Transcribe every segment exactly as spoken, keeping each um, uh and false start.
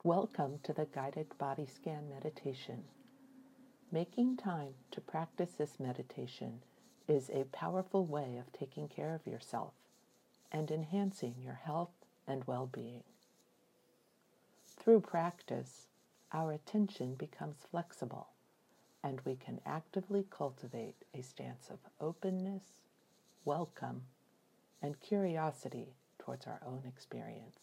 Welcome to the guided body scan meditation. Making time to practice this meditation is a powerful way of taking care of yourself and enhancing your health and well-being. Through practice, our attention becomes flexible and we can actively cultivate a stance of openness, welcome, and curiosity towards our own experience.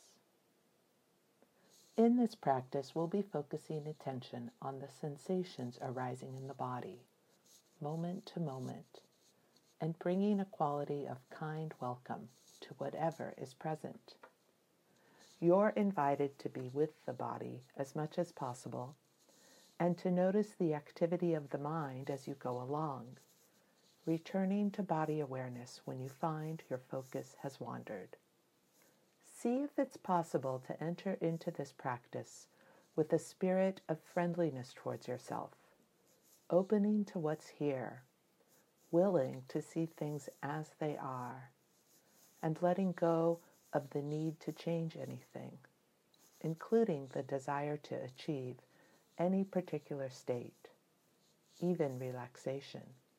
In this practice, we'll be focusing attention on the sensations arising in the body, moment to moment, and bringing a quality of kind welcome to whatever is present. You're invited to be with the body as much as possible and to notice the activity of the mind as you go along, returning to body awareness when you find your focus has wandered. See if it's possible to enter into this practice with a spirit of friendliness towards yourself, opening to what's here, willing to see things as they are, and letting go of the need to change anything, including the desire to achieve any particular state, even relaxation.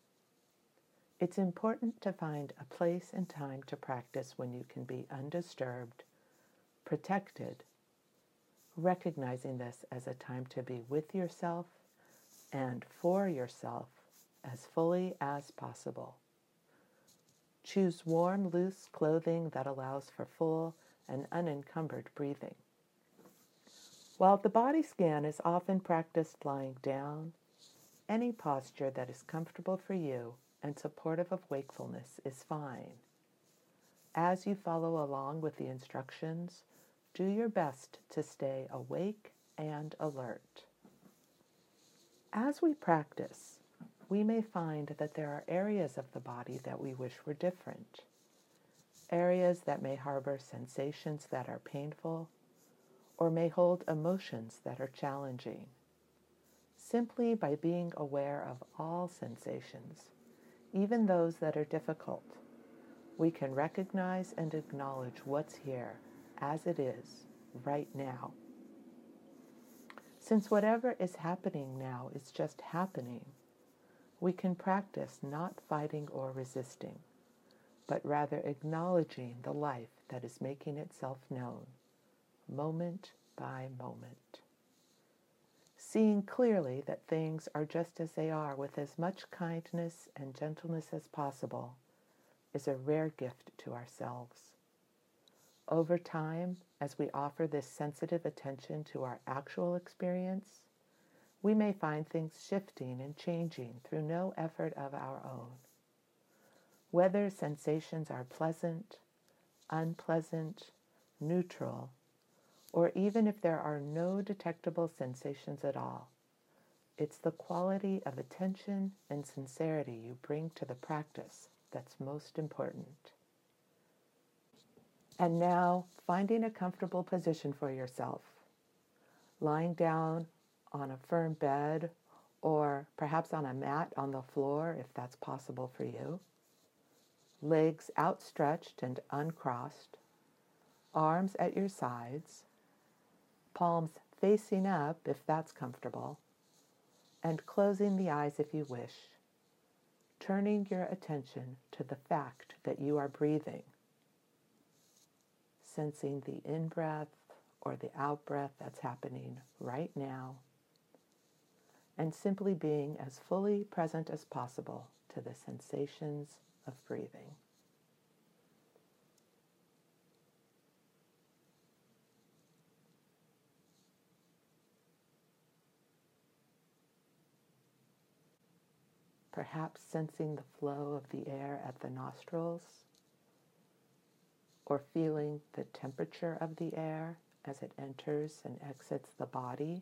It's important to find a place and time to practice when you can be undisturbed, protected, recognizing this as a time to be with yourself and for yourself as fully as possible. Choose warm, loose clothing that allows for full and unencumbered breathing. While the body scan is often practiced lying down, any posture that is comfortable for you and supportive of wakefulness is fine. As you follow along with the instructions, do your best to stay awake and alert. As we practice, we may find that there are areas of the body that we wish were different, areas that may harbor sensations that are painful, or may hold emotions that are challenging. Simply by being aware of all sensations, even those that are difficult, we can recognize and acknowledge what's here as it is right now. Since whatever is happening now is just happening, we can practice not fighting or resisting, but rather acknowledging the life that is making itself known, moment by moment. Seeing clearly that things are just as they are with as much kindness and gentleness as possible is a rare gift to ourselves. Over time, as we offer this sensitive attention to our actual experience, we may find things shifting and changing through no effort of our own. Whether sensations are pleasant, unpleasant, neutral, or even if there are no detectable sensations at all, it's the quality of attention and sincerity you bring to the practice that's most important. And now, finding a comfortable position for yourself, lying down on a firm bed or perhaps on a mat on the floor if that's possible for you, legs outstretched and uncrossed, arms at your sides, palms facing up if that's comfortable, and closing the eyes if you wish, turning your attention to the fact that you are breathing, sensing the in-breath or the out-breath that's happening right now, and simply being as fully present as possible to the sensations of breathing. Perhaps sensing the flow of the air at the nostrils, or feeling the temperature of the air as it enters and exits the body.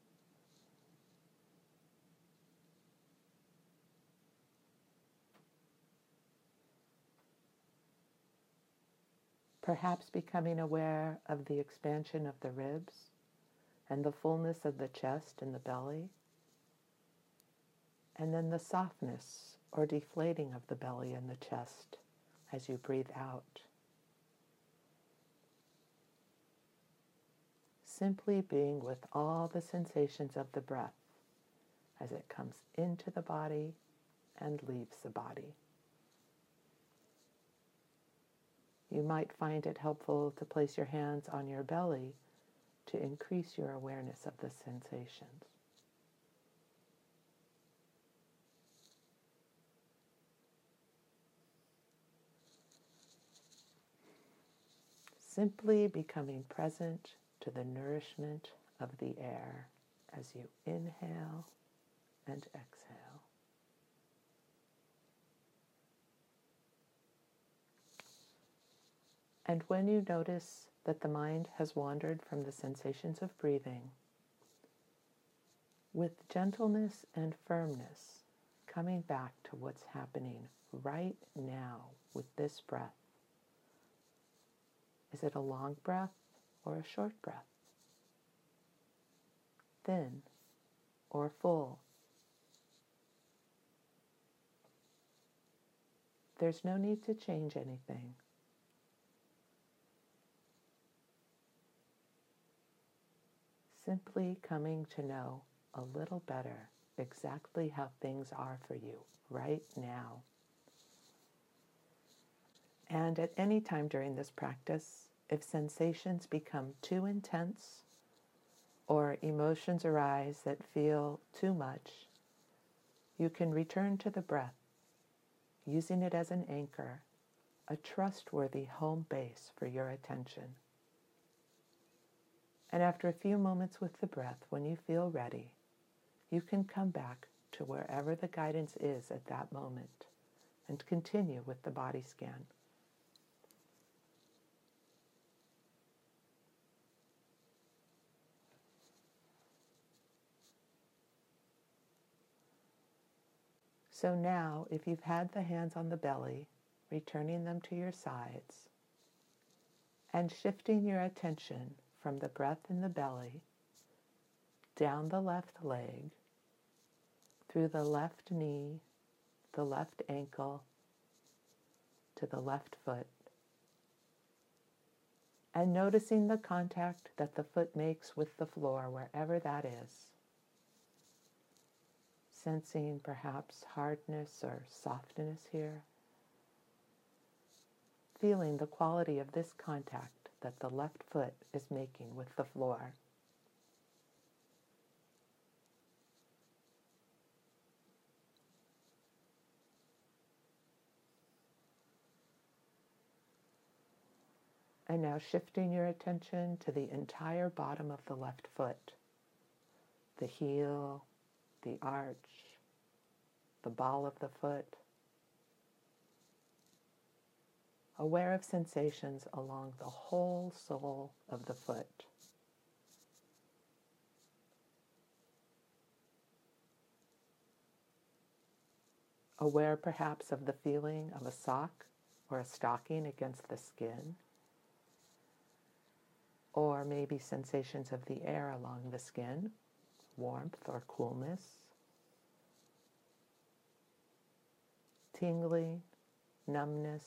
Perhaps becoming aware of the expansion of the ribs and the fullness of the chest and the belly, and then the softness or deflating of the belly and the chest as you breathe out. simply being with all the sensations of the breath as it comes into the body and leaves the body. You might find it helpful to place your hands on your belly to increase your awareness of the sensations. Simply becoming present to the nourishment of the air as you inhale and exhale. And when you notice that the mind has wandered from the sensations of breathing, with gentleness and firmness, coming back to what's happening right now with this breath. Is it a long breath or a short breath? Thin or full? There's no need to change anything. Simply coming to know a little better exactly how things are for you right now. And at any time during this practice, if sensations become too intense or emotions arise that feel too much, you can return to the breath, using it as an anchor, a trustworthy home base for your attention. And after a few moments with the breath, when you feel ready, you can come back to wherever the guidance is at that moment and continue with the body scan. So now, if you've had the hands on the belly, returning them to your sides, and shifting your attention from the breath in the belly, down the left leg, through the left knee, the left ankle, to the left foot, and noticing the contact that the foot makes with the floor, wherever that is. Sensing perhaps hardness or softness here. Feeling the quality of this contact that the left foot is making with the floor. And now shifting your attention to the entire bottom of the left foot, the heel, the arch, the ball of the foot, aware of sensations along the whole sole of the foot. Aware perhaps of the feeling of a sock or a stocking against the skin, or maybe sensations of the air along the skin, warmth or coolness, tingling, numbness.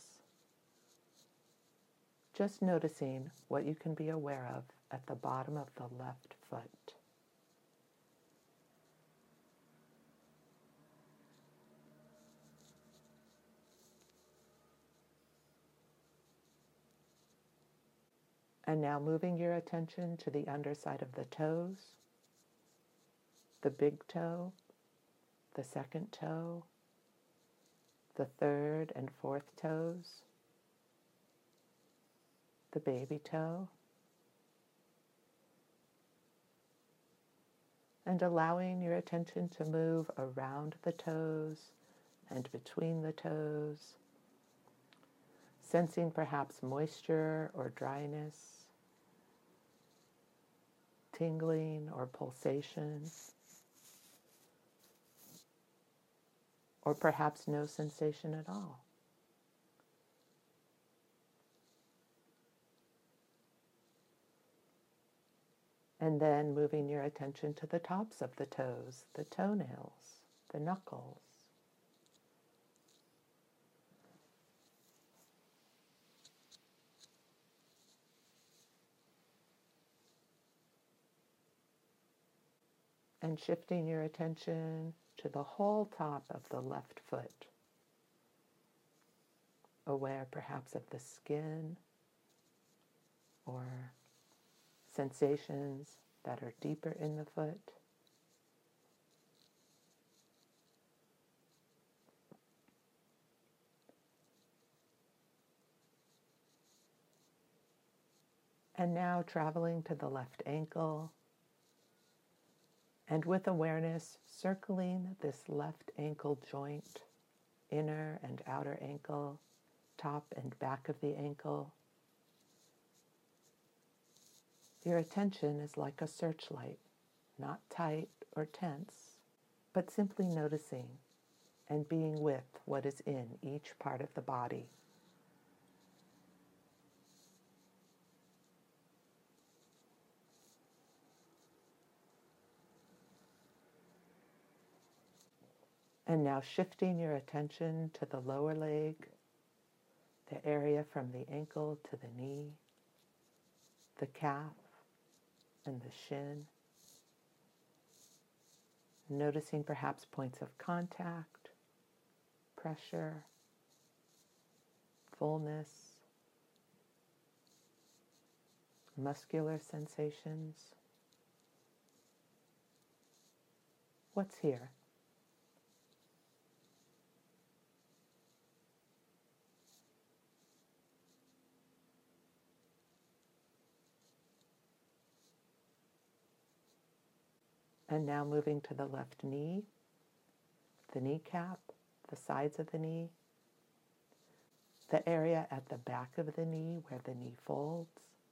Just noticing what you can be aware of at the bottom of the left foot. And now moving your attention to the underside of the toes, the big toe, the second toe, the third and fourth toes, the baby toe, and allowing your attention to move around the toes and between the toes, sensing perhaps moisture or dryness, tingling or pulsation, or perhaps no sensation at all. And then moving your attention to the tops of the toes, the toenails, the knuckles. And shifting your attention to the whole top of the left foot, aware perhaps of the skin or sensations that are deeper in the foot. And now traveling to the left ankle, and with awareness circling this left ankle joint, inner and outer ankle, top and back of the ankle. Your attention is like a searchlight, not tight or tense, but simply noticing and being with what is in each part of the body. And now shifting your attention to the lower leg, the area from the ankle to the knee, the calf and the shin. Noticing perhaps points of contact, pressure, fullness, muscular sensations. What's here? And now moving to the left knee, the kneecap, the sides of the knee, the area at the back of the knee where the knee folds.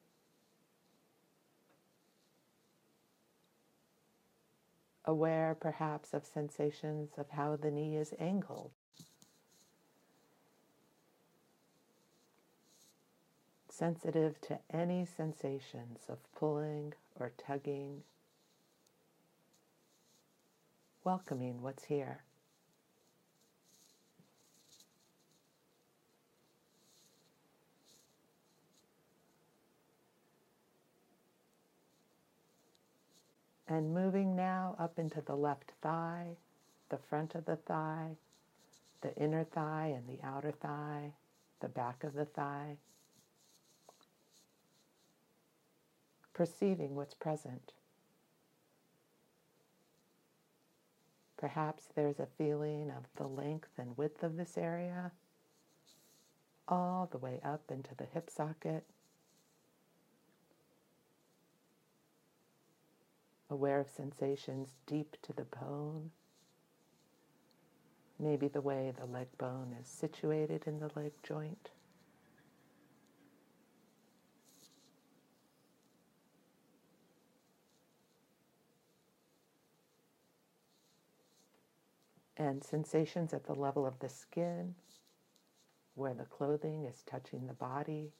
Aware perhaps of sensations of how the knee is angled. Sensitive to any sensations of pulling or tugging. Welcoming what's here. And moving now up into the left thigh, the front of the thigh, the inner thigh and the outer thigh, the back of the thigh. Perceiving what's present. Perhaps there's a feeling of the length and width of this area, all the way up into the hip socket. Aware of sensations deep to the bone. Maybe the way the leg bone is situated in the leg joint. And sensations at the level of the skin, where the clothing is touching the body.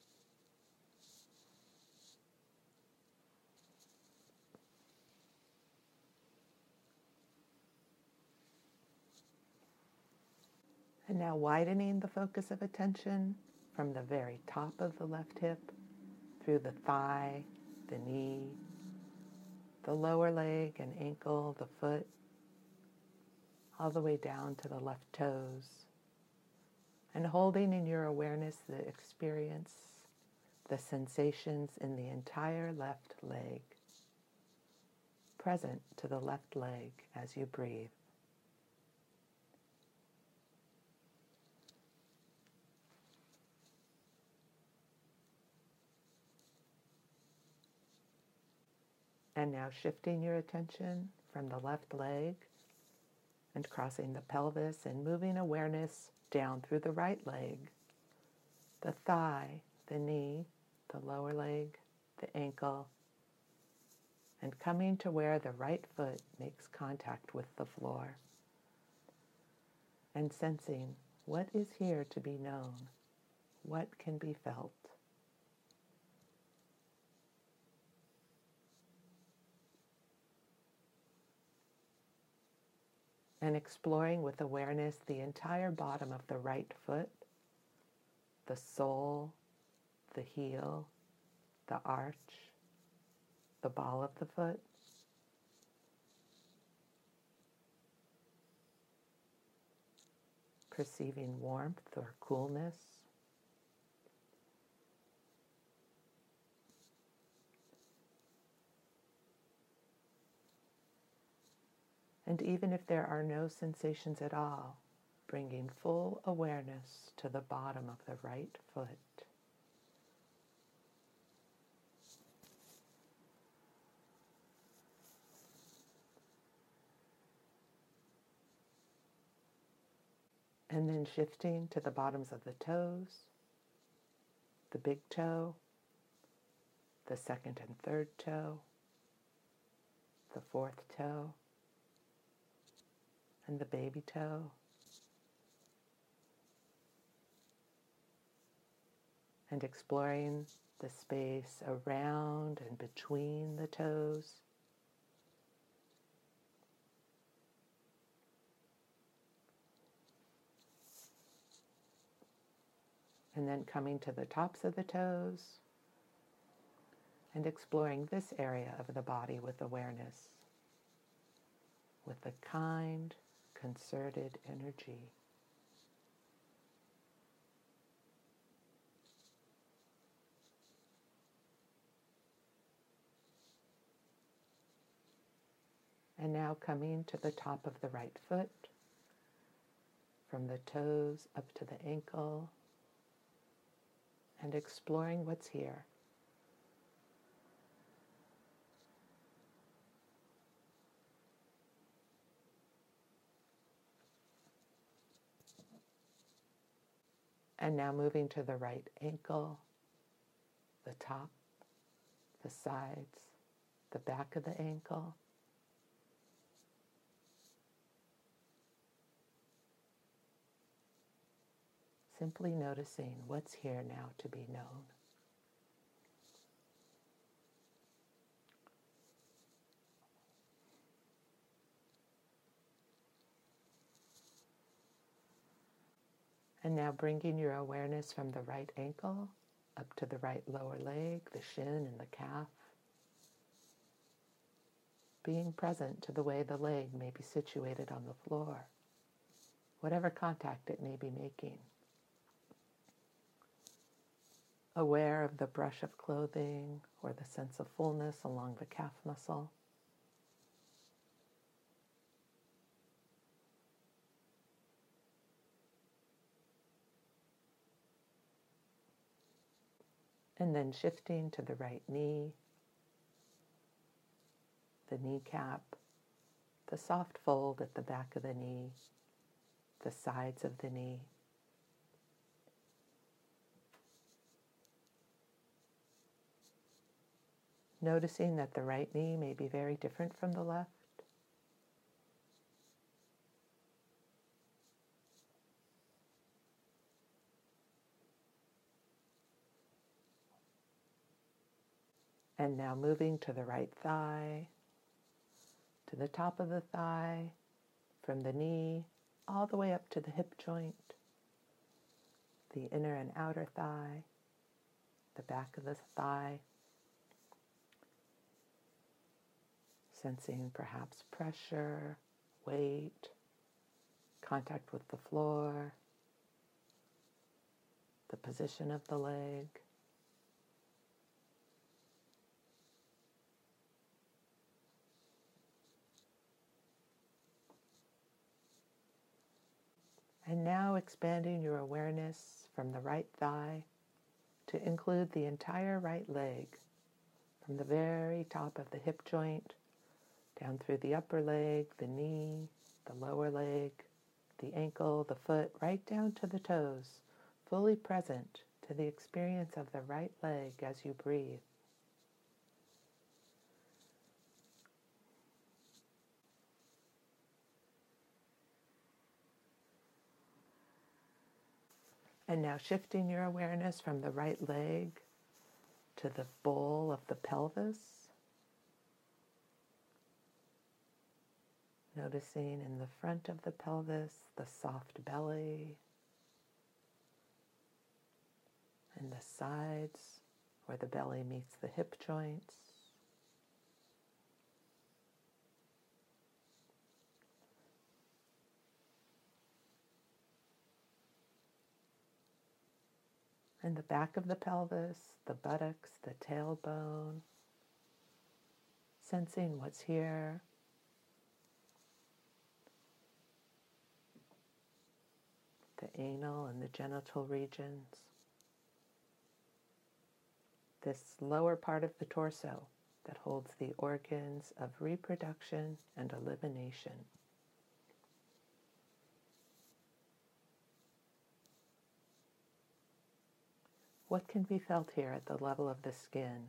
And now widening the focus of attention from the very top of the left hip, through the thigh, the knee, the lower leg and ankle, the foot, all the way down to the left toes. And holding in your awareness the experience, the sensations in the entire left leg, present to the left leg as you breathe. And now shifting your attention from the left leg and crossing the pelvis and moving awareness down through the right leg, the thigh, the knee, the lower leg, the ankle, and coming to where the right foot makes contact with the floor, and sensing what is here to be known, what can be felt. And exploring with awareness the entire bottom of the right foot, the sole, the heel, the arch, the ball of the foot. perceiving warmth or coolness. And even if there are no sensations at all, bringing full awareness to the bottom of the right foot. And then shifting to the bottoms of the toes, the big toe, the second and third toe, the fourth toe, and the baby toe. And exploring the space around and between the toes. And then coming to the tops of the toes and exploring this area of the body with awareness, with a kind, concerted energy. And now coming to the top of the right foot, from the toes up to the ankle, and exploring what's here. And now moving to the right ankle, the top, the sides, the back of the ankle. Simply noticing what's here now to be known. And now bringing your awareness from the right ankle up to the right lower leg, the shin and the calf. Being present to the way the leg may be situated on the floor, whatever contact it may be making. Aware of the brush of clothing or the sense of fullness along the calf muscle. And then shifting to the right knee, the kneecap, the soft fold at the back of the knee, the sides of the knee. Noticing that the right knee may be very different from the left. And now moving to the right thigh, to the top of the thigh, from the knee all the way up to the hip joint, the inner and outer thigh, the back of the thigh. Sensing perhaps pressure, weight, contact with the floor, the position of the leg. And now expanding your awareness from the right thigh to include the entire right leg, from the very top of the hip joint, down through the upper leg, the knee, the lower leg, the ankle, the foot, right down to the toes, fully present to the experience of the right leg as you breathe. And now shifting your awareness from the right leg to the bowl of the pelvis. Noticing in the front of the pelvis, the soft belly, and the sides where the belly meets the hip joints. And the back of the pelvis, the buttocks, the tailbone, sensing what's here. The anal and the genital regions. This lower part of the torso that holds the organs of reproduction and elimination. What can be felt here at the level of the skin?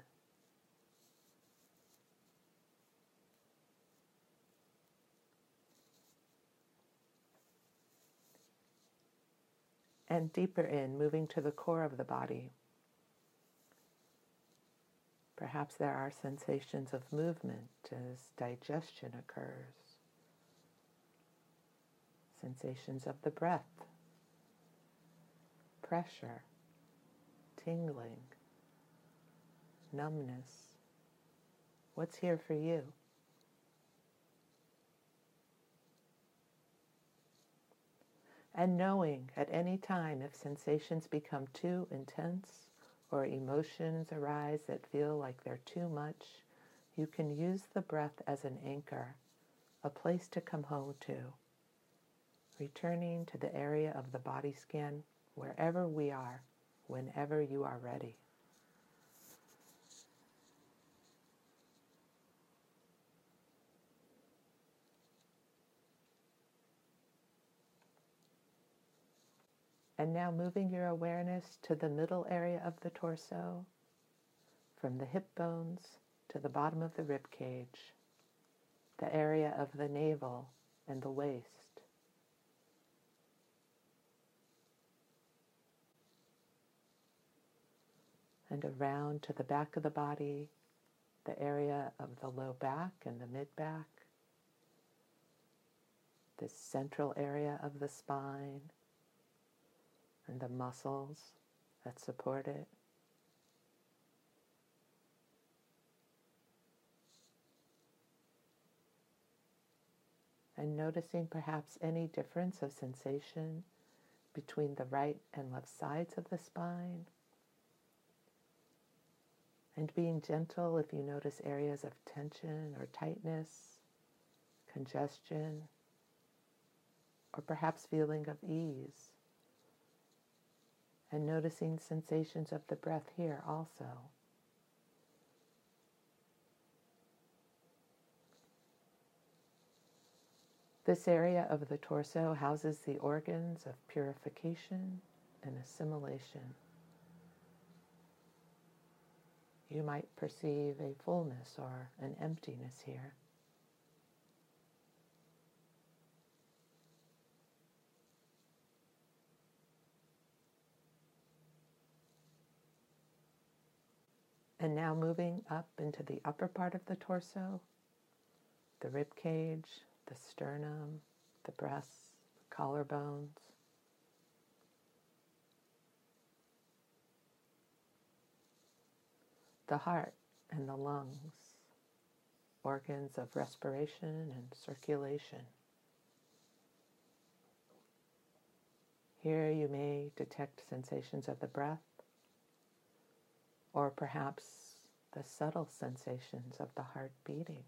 And deeper in, moving to the core of the body. Perhaps there are sensations of movement as digestion occurs. Sensations of the breath, pressure, tingling, numbness. What's here for you? And knowing at any time if sensations become too intense or emotions arise that feel like they're too much, you can use the breath as an anchor, a place to come home to, returning to the area of the body scan wherever we are, whenever you are ready. And now moving your awareness to the middle area of the torso, from the hip bones to the bottom of the rib cage, the area of the navel and the waist. And around to the back of the body, the area of the low back and the mid-back, the central area of the spine, and the muscles that support it. And noticing perhaps any difference of sensation between the right and left sides of the spine. And being gentle if you notice areas of tension or tightness, congestion, or perhaps feeling of ease. And noticing sensations of the breath here also. This area of the torso houses the organs of purification and assimilation. You might perceive a fullness or an emptiness here. And now moving up into the upper part of the torso, the rib cage, the sternum, the breasts, the collarbones. The heart and the lungs, organs of respiration and circulation. Here you may detect sensations of the breath, or perhaps the subtle sensations of the heart beating.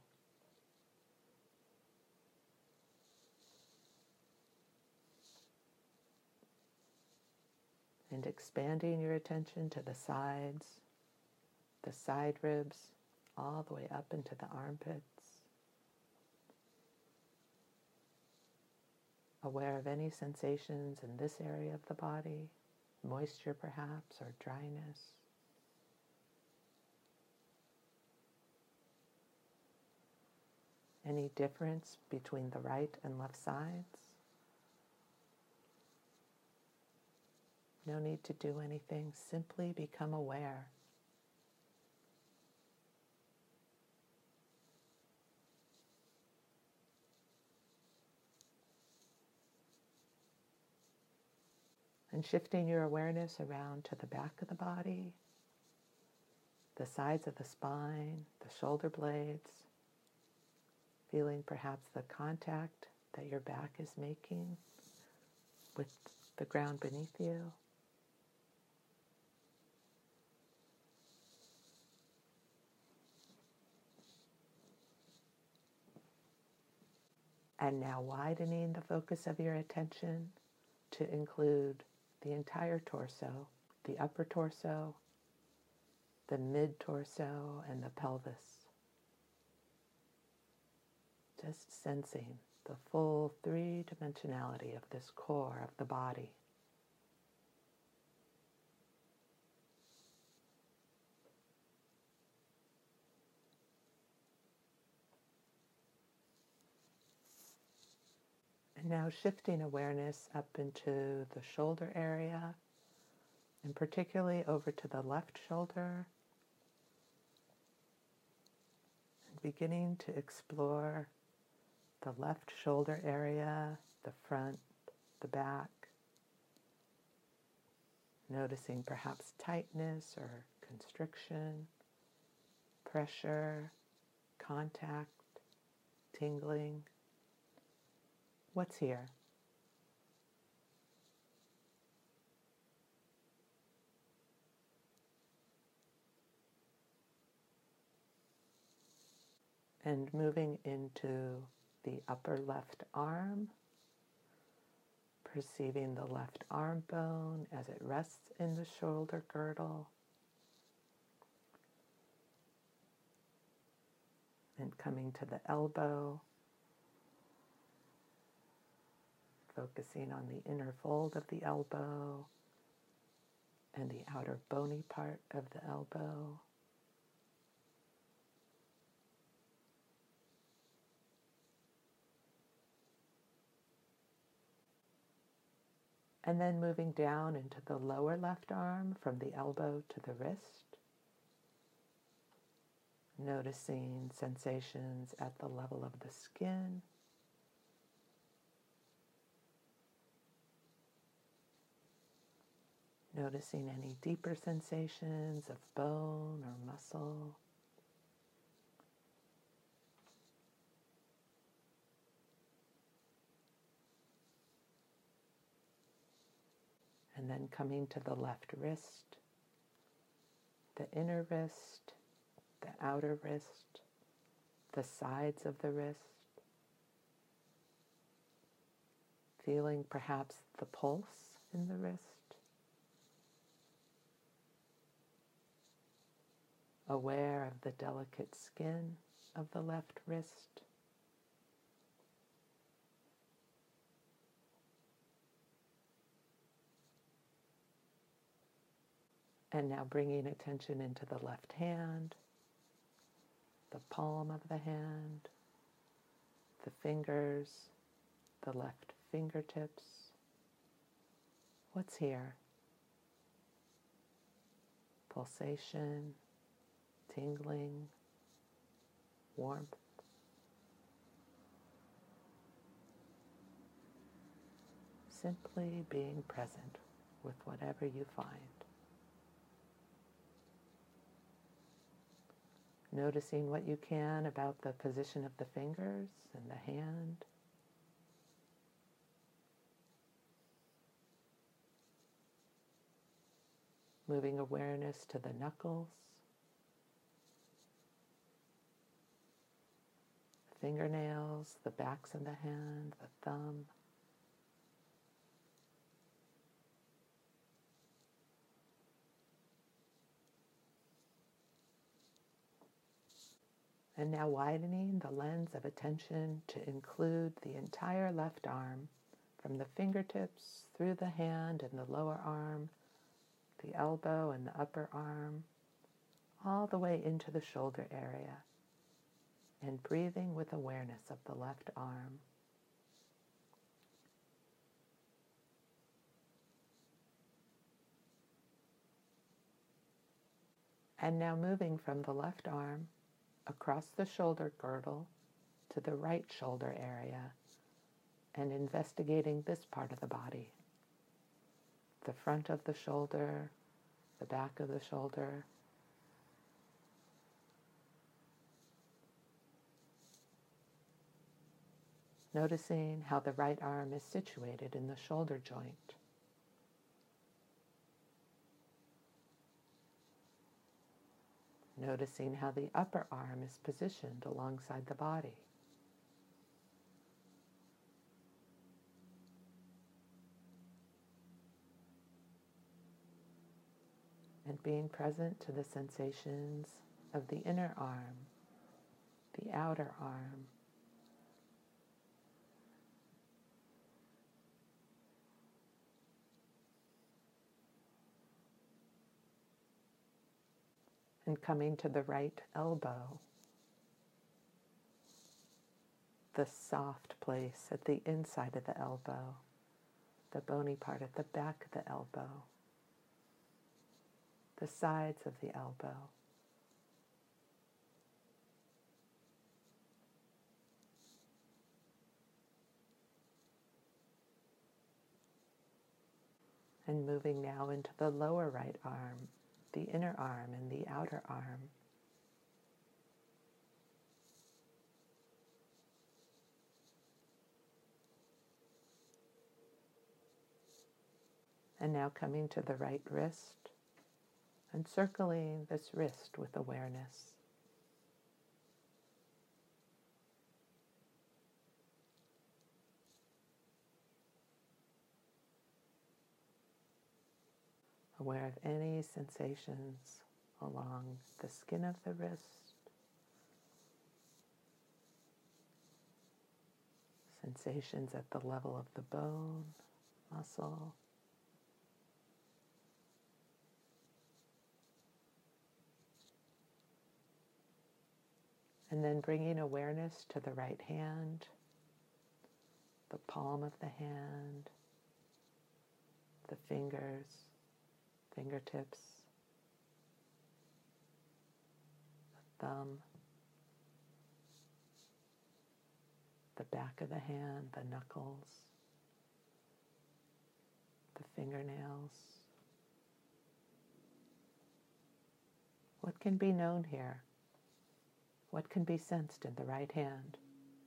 And expanding your attention to the sides, the side ribs, all the way up into the armpits. Aware of any sensations in this area of the body, moisture perhaps, or dryness. Any difference between the right and left sides? No need to do anything, simply become aware. And shifting your awareness around to the back of the body, the sides of the spine, the shoulder blades, feeling perhaps the contact that your back is making with the ground beneath you. And now widening the focus of your attention to include the entire torso, the upper torso, the mid-torso, and the pelvis. Just sensing the full three-dimensionality of this core of the body. And now shifting awareness up into the shoulder area, and particularly over to the left shoulder, and beginning to explore the left shoulder area, the front, the back, noticing perhaps tightness or constriction, pressure, contact, tingling. What's here? And moving into the upper left arm, perceiving the left arm bone as it rests in the shoulder girdle, and coming to the elbow, focusing on the inner fold of the elbow and the outer bony part of the elbow. And then moving down into the lower left arm from the elbow to the wrist, noticing sensations at the level of the skin, noticing any deeper sensations of bone or muscle. And then coming to the left wrist, the inner wrist, the outer wrist, the sides of the wrist, feeling perhaps the pulse in the wrist, aware of the delicate skin of the left wrist, and now bringing attention into the left hand, the palm of the hand, the fingers, the left fingertips. What's here? Pulsation, tingling, warmth. Simply being present with whatever you find. Noticing what you can about the position of the fingers and the hand. Moving awareness to the knuckles, fingernails, the backs of the hand, the thumb. And now widening the lens of attention to include the entire left arm, from the fingertips through the hand and the lower arm, the elbow and the upper arm, all the way into the shoulder area, and breathing with awareness of the left arm. And now moving from the left arm across the shoulder girdle to the right shoulder area, and investigating this part of the body. The front of the shoulder, the back of the shoulder. Noticing how the right arm is situated in the shoulder joint. Noticing how the upper arm is positioned alongside the body. and being present to the sensations of the inner arm, the outer arm, and coming to the right elbow, the soft place at the inside of the elbow, the bony part at the back of the elbow, the sides of the elbow. And moving now into the lower right arm, the inner arm and the outer arm. And now coming to the right wrist and circling this wrist with awareness. Aware of any sensations along the skin of the wrist, sensations at the level of the bone, muscle, and then bringing awareness to the right hand, the palm of the hand, the fingers, fingertips, the thumb, the back of the hand, the knuckles, the fingernails. What can be known here? What can be sensed in the right hand?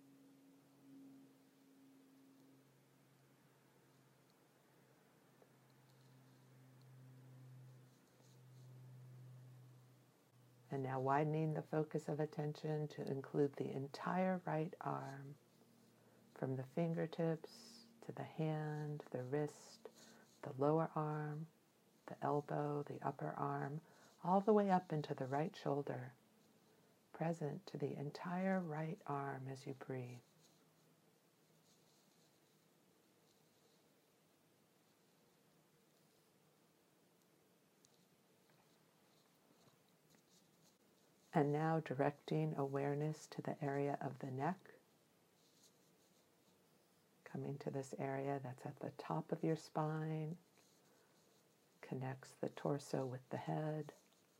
And now widening the focus of attention to include the entire right arm, from the fingertips to the hand, the wrist, the lower arm, the elbow, the upper arm, all the way up into the right shoulder, present to the entire right arm as you breathe. And now directing awareness to the area of the neck, coming to this area that's at the top of your spine, connects the torso with the head,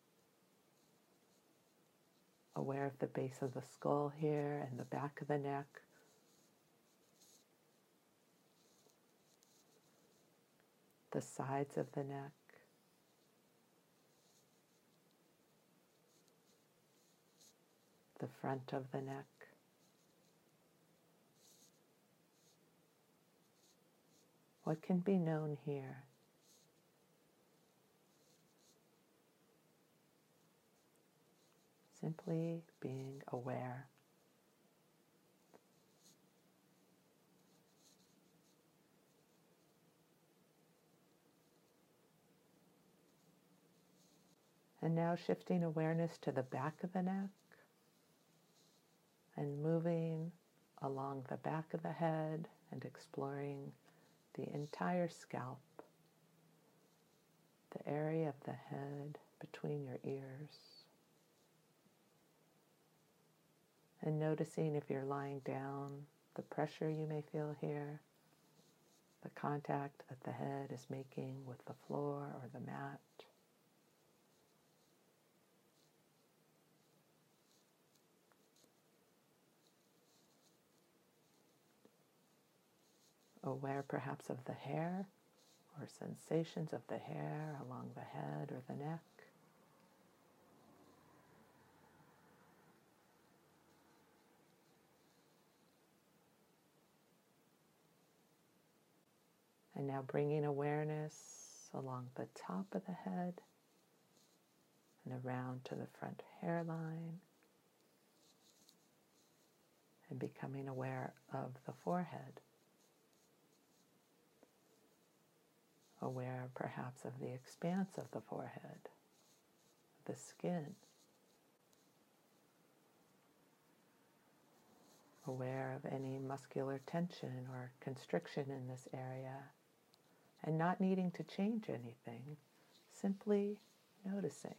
aware of the base of the skull here and the back of the neck. The sides of the neck. The front of the neck. What can be known here? Simply being aware. And now shifting awareness to the back of the neck and moving along the back of the head and exploring the entire scalp, the area of the head between your ears. And noticing if you're lying down, the pressure you may feel here, the contact that the head is making with the floor or the mat. Aware perhaps of the hair or sensations of the hair along the head or the neck. And now bringing awareness along the top of the head and around to the front hairline, and becoming aware of the forehead. Aware perhaps of the expanse of the forehead, the skin. Aware of any muscular tension or constriction in this area, and not needing to change anything, simply noticing.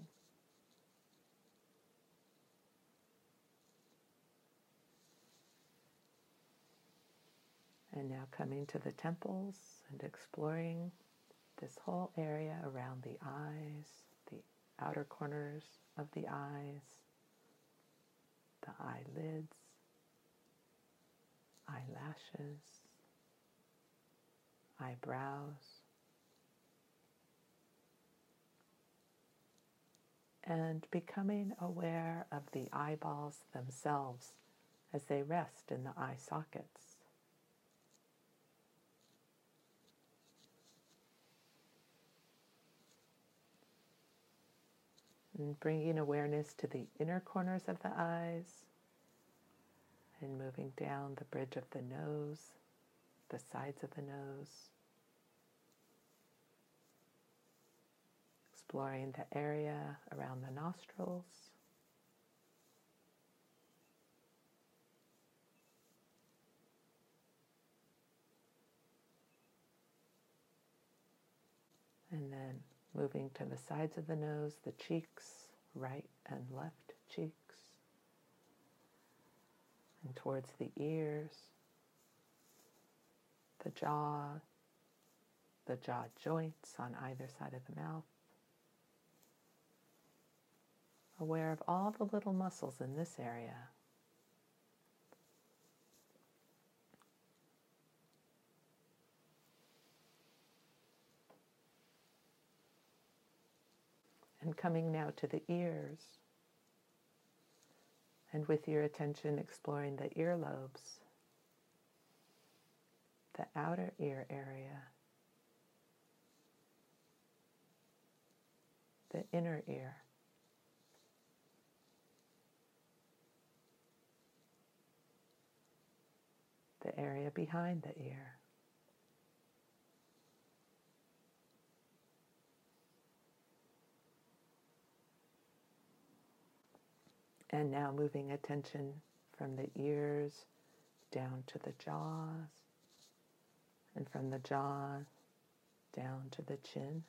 And now coming to the temples and exploring this whole area around the eyes, the outer corners of the eyes, the eyelids, eyelashes, eyebrows, and becoming aware of the eyeballs themselves as they rest in the eye sockets. And bringing awareness to the inner corners of the eyes and moving down the bridge of the nose, the sides of the nose, exploring the area around the nostrils, and then moving to the sides of the nose, the cheeks, right and left cheeks, and towards the ears, the jaw, the jaw joints on either side of the mouth. Aware of all the little muscles in this area. And coming now to the ears, and with your attention exploring the earlobes, the outer ear area, the inner ear, the area behind the ear. And now moving attention from the ears down to the jaws, and from the jaw down to the chin.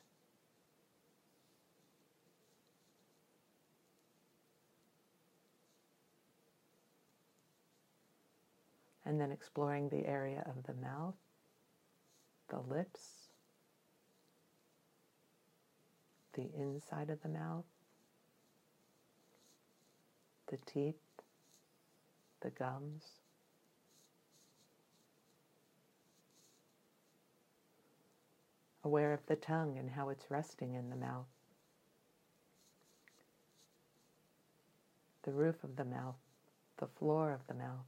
And then exploring the area of the mouth, the lips, the inside of the mouth, the teeth, the gums, aware of the tongue and how it's resting in the mouth, the roof of the mouth, the floor of the mouth.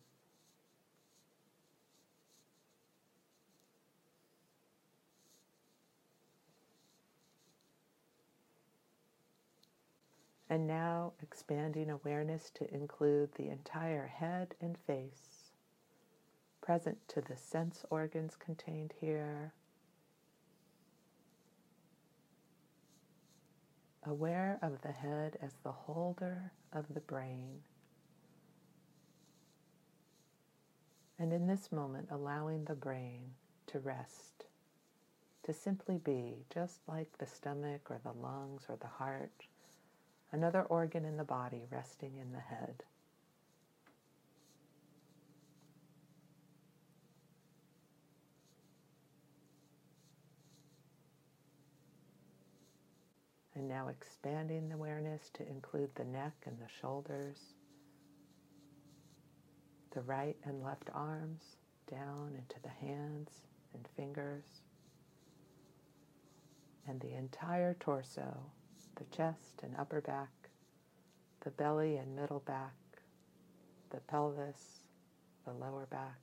And now expanding awareness to include the entire head and face, present to the sense organs contained here, aware of the head as the holder of the brain, and in this moment allowing the brain to rest, to simply be just like the stomach or the lungs or the heart, another organ in the body resting in the head. And now expanding the awareness to include the neck and the shoulders, the right and left arms down into the hands and fingers, and the entire torso, the chest and upper back, the belly and middle back, the pelvis, the lower back,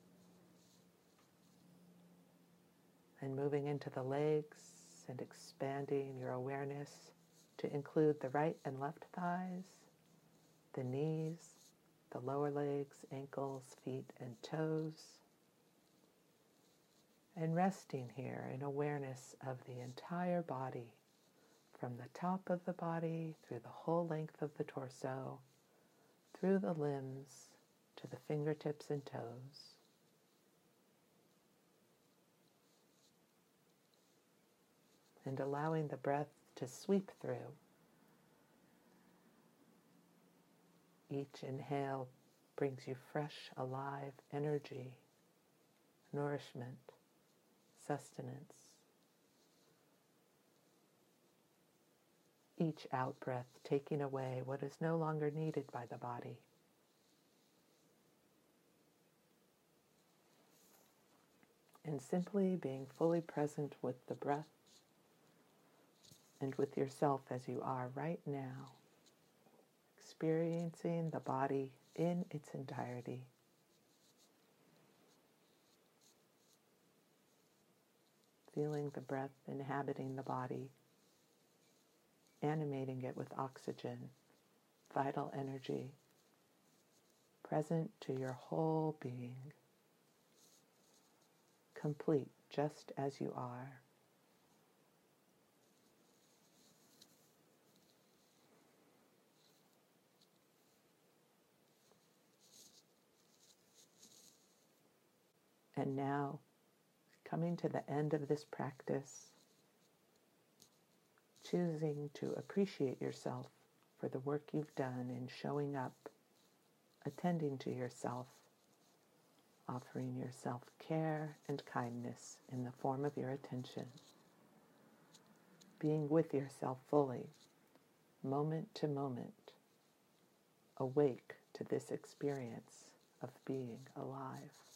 and moving into the legs and expanding your awareness to include the right and left thighs, the knees, the lower legs, ankles, feet, and toes, and resting here in awareness of the entire body from the top of the body, through the whole length of the torso, through the limbs, to the fingertips and toes. And allowing the breath to sweep through. Each inhale brings you fresh, alive energy, nourishment, sustenance. Each out-breath taking away what is no longer needed by the body. And simply being fully present with the breath and with yourself as you are right now, experiencing the body in its entirety. Feeling the breath inhabiting the body, animating it with oxygen, vital energy, present to your whole being, complete just as you are. And now, coming to the end of this practice, choosing to appreciate yourself for the work you've done in showing up, attending to yourself, offering yourself care and kindness in the form of your attention, being with yourself fully, moment to moment, awake to this experience of being alive.